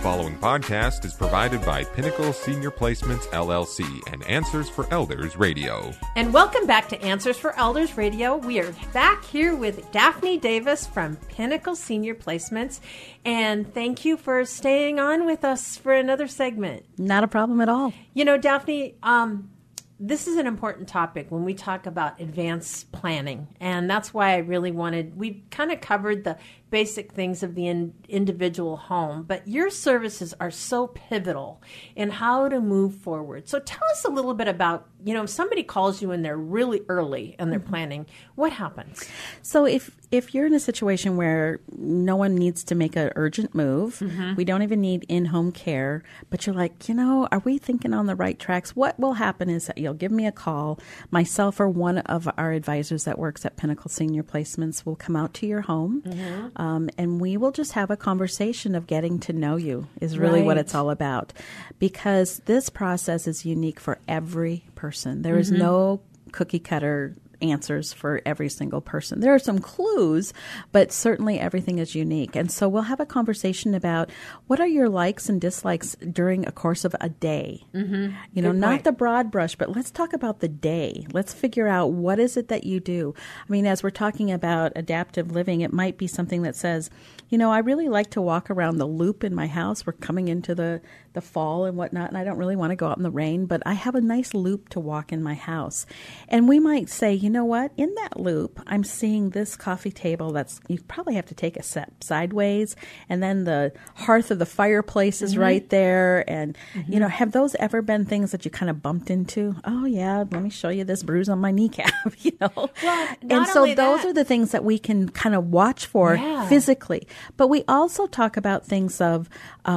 following podcast is provided by Pinnacle Senior Placements, LLC and Answers for Elders Radio. And welcome back to Answers for Elders Radio. We are back here with Daphne Davis from Pinnacle Senior Placements. And thank you for staying on with us for another segment. Not a problem at all. You know, Daphne, this is an important topic when we talk about advanced planning. And that's why I really we kind of covered the basic things of the individual home, but your services are so pivotal in how to move forward. So tell us a little bit about, if somebody calls you and they're really early and they're planning, what happens? So if you're in a situation where no one needs to make an urgent move, we don't even need in-home care, but you're like, are we thinking on the right tracks? What will happen is that you'll give me a call. Myself or one of our advisors that works at Pinnacle Senior Placements will come out to your home. And we will just have a conversation of getting to know you is really what it's all about. Because this process is unique for every person. There is no cookie cutter answers for every single person. There are some clues, but certainly everything is unique. And so we'll have a conversation about what are your likes and dislikes during a course of a day. Not the broad brush, but let's talk about the day. Let's figure out what is it that you do. I mean, as we're talking about adaptive living, it might be something that says, I really like to walk around the loop in my house. We're coming into the fall and whatnot, and I don't really want to go out in the rain, but I have a nice loop to walk in my house. And we might say, you know what? In that loop, I'm seeing this coffee table you probably have to take a step sideways, and then the hearth of the fireplace is right there. And, have those ever been things that you kind of bumped into? Oh, yeah, let me show you this bruise on my kneecap, Well, and so those are the things that we can kind of watch for physically. But we also talk about things of,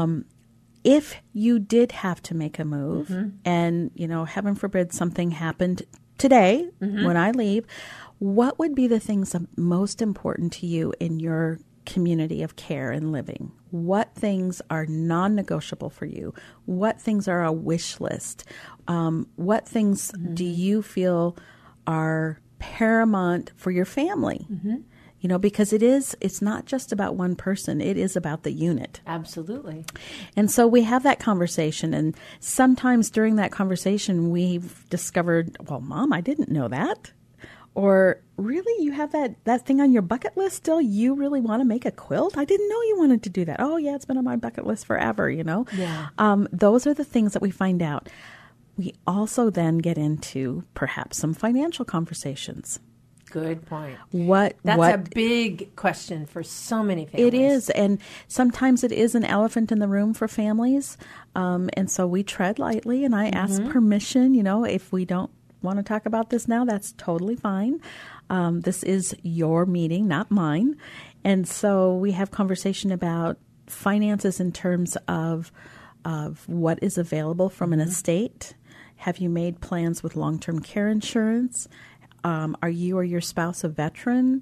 if you did have to make a move and, heaven forbid something happened today when I leave, what would be the things most important to you in your community of care and living? What things are non-negotiable for you? What things are a wish list? What things do you feel are paramount for your family? Because it's not just about one person. It is about the unit. Absolutely. And so we have that conversation. And sometimes during that conversation, we've discovered, well, Mom, I didn't know that. Or really, you have that thing on your bucket list still? You really want to make a quilt? I didn't know you wanted to do that. Oh, yeah, it's been on my bucket list forever, Yeah. Those are the things that we find out. We also then get into perhaps some financial conversations. Good point. That's a big question for so many families. It is, and sometimes it is an elephant in the room for families, and so we tread lightly, and I ask permission, if we don't want to talk about this now, that's totally fine. This is your meeting, not mine, and so we have conversation about finances in terms of what is available from an estate. Have you made plans with long-term care insurance? Are you or your spouse a veteran?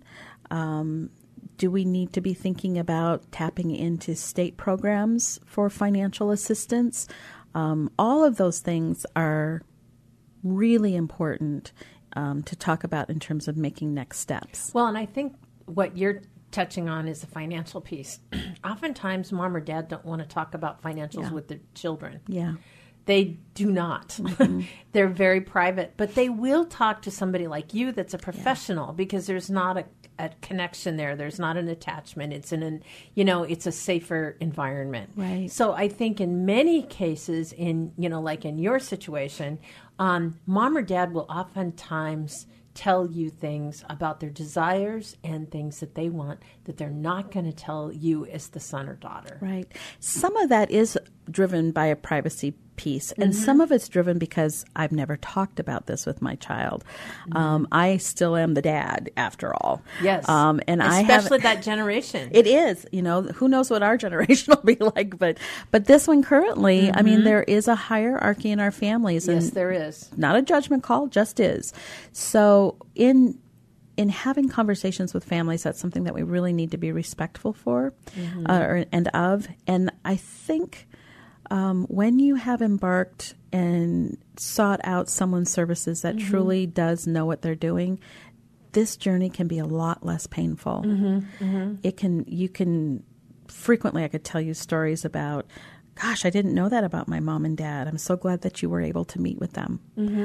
Do we need to be thinking about tapping into state programs for financial assistance? All of those things are really important to talk about in terms of making next steps. Well, and I think what you're touching on is the financial piece. Oftentimes, mom or dad don't want to talk about financials with their children. Yeah. They do not. They're very private, but they will talk to somebody like you that's a professional because there's not a connection there. There's not an attachment. It's it's a safer environment. Right. So I think in many cases like in your situation, mom or dad will oftentimes tell you things about their desires and things that they want that they're not going to tell you as the son or daughter. Right. Some of that is driven by a privacy piece, and some of it's driven because I've never talked about this with my child. I still am the dad, after all. Yes. And especially that generation. It is. Who knows what our generation will be like, but this one currently, I mean, there is a hierarchy in our families. Yes, and there is. Not a judgment call, just is. So in having conversations with families, that's something that we really need to be respectful for and of. And I think when you have embarked and sought out someone's services that truly does know what they're doing, this journey can be a lot less painful. You can frequently, I could tell you stories about gosh, I didn't know that about my mom and dad. I'm so glad that you were able to meet with them.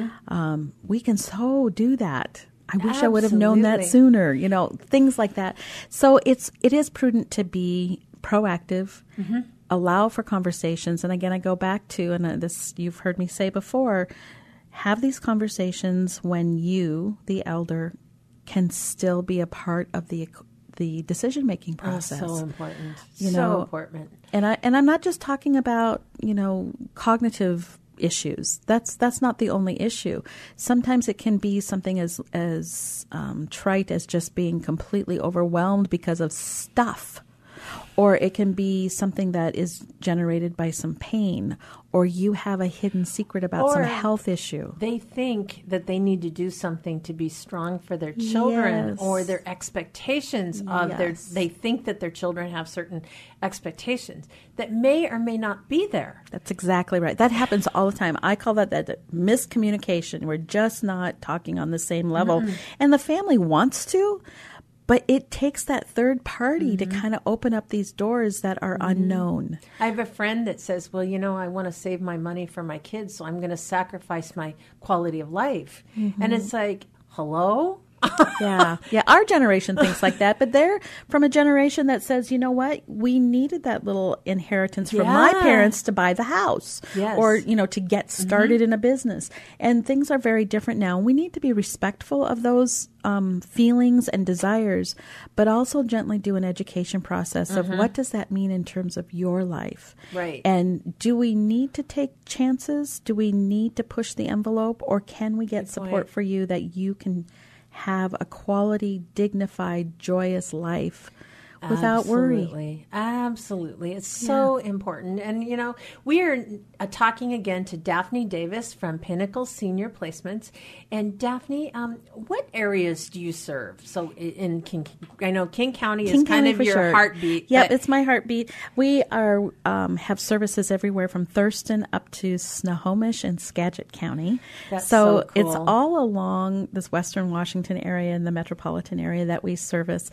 We can so do that. I wish I would have known that sooner, things like that. So it is prudent to be proactive, allow for conversations. And again, I go back to, and this you've heard me say before, have these conversations when you, the elder, can still be a part of the decision-making process. So important. Important. And I'm not just talking about, cognitive issues. That's not the only issue. Sometimes it can be something as trite as just being completely overwhelmed because of stuff. Or it can be something that is generated by some pain, or you have a hidden secret about some health issue. They think that they need to do something to be strong for their children, or their expectations of they think that their children have certain expectations that may or may not be there. That's exactly right. That happens all the time. I call that miscommunication. We're just not talking on the same level. And the family wants to, but it takes that third party to kind of open up these doors that are unknown. I have a friend that says, well, I want to save my money for my kids, so I'm going to sacrifice my quality of life. And it's like, hello? Yeah. Our generation thinks like that, but they're from a generation that says, you know what, we needed that little inheritance from my parents to buy the house, or to get started in a business. And things are very different now. We need to be respectful of those feelings and desires, but also gently do an education process of what does that mean in terms of your life, right? And do we need to take chances? Do we need to push the envelope, or can we get support for you that you can have a quality, dignified, joyous life without worry? Absolutely. It's so important. And, we are talking again to Daphne Davis from Pinnacle Senior Placements. And Daphne, what areas do you serve? So I know King County is kind of your heartbeat. Yep, it's my heartbeat. We are have services everywhere from Thurston up to Snohomish and Skagit County. That's so cool. It's all along this Western Washington area and the metropolitan area that we service.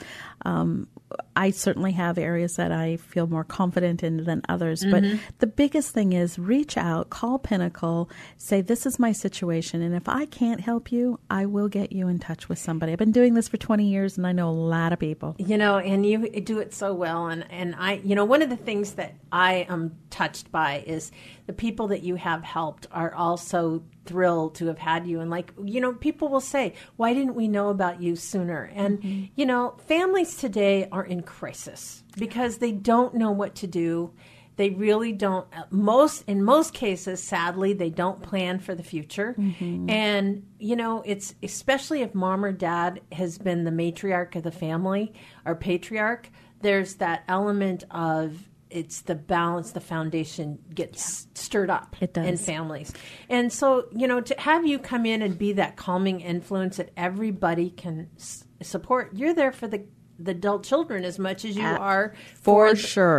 I certainly have areas that I feel more confident in than others. But the biggest thing is reach out, call Pinnacle, say, this is my situation. And if I can't help you, I will get you in touch with somebody. I've been doing this for 20 years and I know a lot of people. And you do it so well. And I, one of the things that I am touched by is the people that you have helped are also thrilled to have had you. And people will say, why didn't we know about you sooner? And, families today are in crisis because they don't know what to do. They really don't. In most cases, sadly, they don't plan for the future. And, it's especially if mom or dad has been the matriarch of the family or patriarch, there's that element of it's the balance, the foundation gets stirred up in families. And so, to have you come in and be that calming influence that everybody can support, you're there for the adult children as much as you are for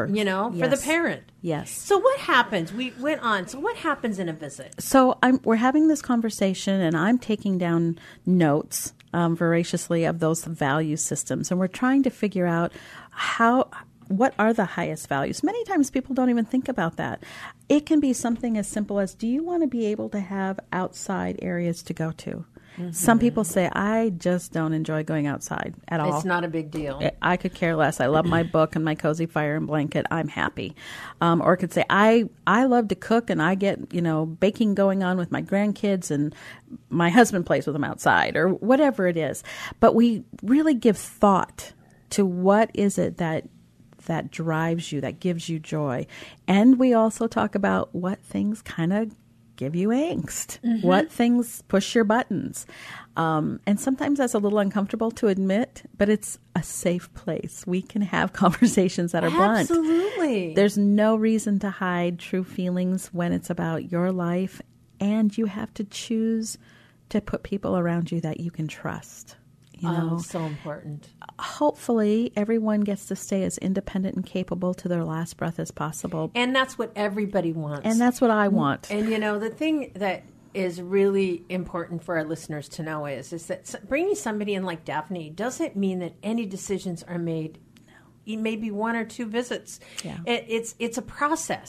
the parent. Yes. So what happens? We went on. So what happens in a visit? So we're having this conversation and I'm taking down notes voraciously of those value systems. And we're trying to figure out what are the highest values? Many times people don't even think about that. It can be something as simple as, do you want to be able to have outside areas to go to? Some people say, I just don't enjoy going outside at all. It's not a big deal. I could care less. I love my book and my cozy fire and blanket. I'm happy. Or it could say, I love to cook and I get, baking going on with my grandkids and my husband plays with them outside or whatever it is. But we really give thought to what is it that drives you, that gives you joy. And we also talk about what things kind of give you angst, what things push your buttons. And sometimes that's a little uncomfortable to admit, but it's a safe place. We can have conversations that are blunt. Absolutely. There's no reason to hide true feelings when it's about your life, and you have to choose to put people around you that you can trust. So important. Hopefully, everyone gets to stay as independent and capable to their last breath as possible. And that's what everybody wants. And that's what I want. And, the thing that is really important for our listeners to know is that bringing somebody in like Daphne doesn't mean that any decisions are made maybe one or two visits. Yeah. It's a process.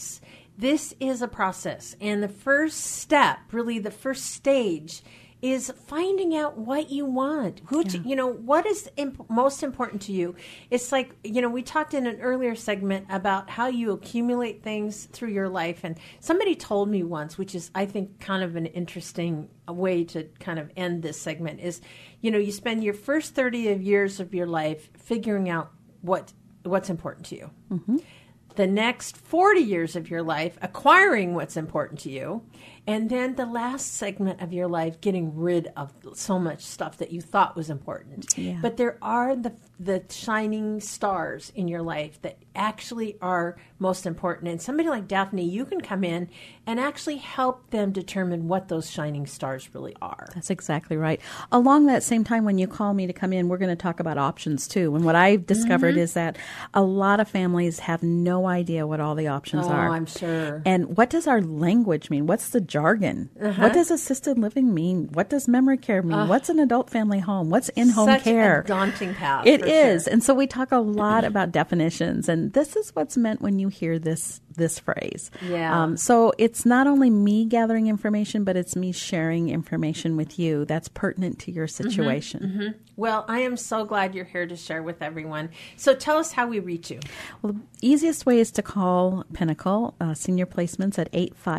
this is a process. And the first step, really the first stage, is finding out what you want. What is most important to you? It's like, we talked in an earlier segment about how you accumulate things through your life. And somebody told me once, which is, I think, kind of an interesting way to kind of end this segment, is, you spend your first 30 years of your life figuring out what's important to you. Mm-hmm. The next 40 years of your life acquiring what's important to you, and then the last segment of your life getting rid of so much stuff that you thought was important. Yeah. But there are the shining stars in your life that actually are most important. And somebody like Daphne, you can come in and actually help them determine what those shining stars really are. That's exactly right. Along that same time, when you call me to come in, we're going to talk about options too. And what I've discovered is that a lot of families have no idea what all the options are. Oh, I'm sure. And what does our language mean? What's the jargon? What does assisted living mean? What does memory care mean? What's an adult family home? What's in-home care? Such a daunting path. It is. Sure. And so we talk a lot about definitions, and this is what's meant when you hear this phrase. Yeah. So it's not only me gathering information, but it's me sharing information with you that's pertinent to your situation. Mm-hmm. Mm-hmm. Well, I am so glad you're here to share with everyone. So tell us how we reach you. Well, the easiest way is to call Pinnacle Senior Placements at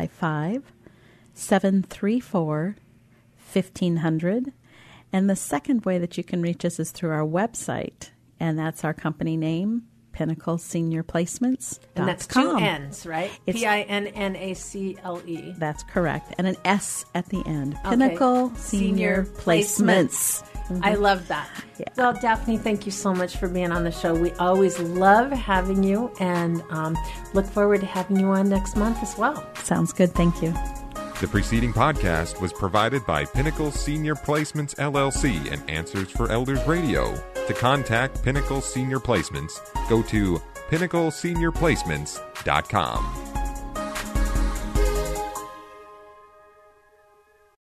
855-734-1500. And the second way that you can reach us is through our website, and that's our company name, PinnacleSeniorPlacements.com. And that's two N's, right? Pinnacle. That's correct. And an S at the end. Okay. Pinnacle Senior Placements. Mm-hmm. I love that. Yeah. Well, Daphne, thank you so much for being on the show. We always love having you, and look forward to having you on next month as well. Sounds good. Thank you. The preceding podcast was provided by Pinnacle Senior Placements, LLC and Answers for Elders Radio. To contact Pinnacle Senior Placements, go to PinnacleSeniorPlacements.com.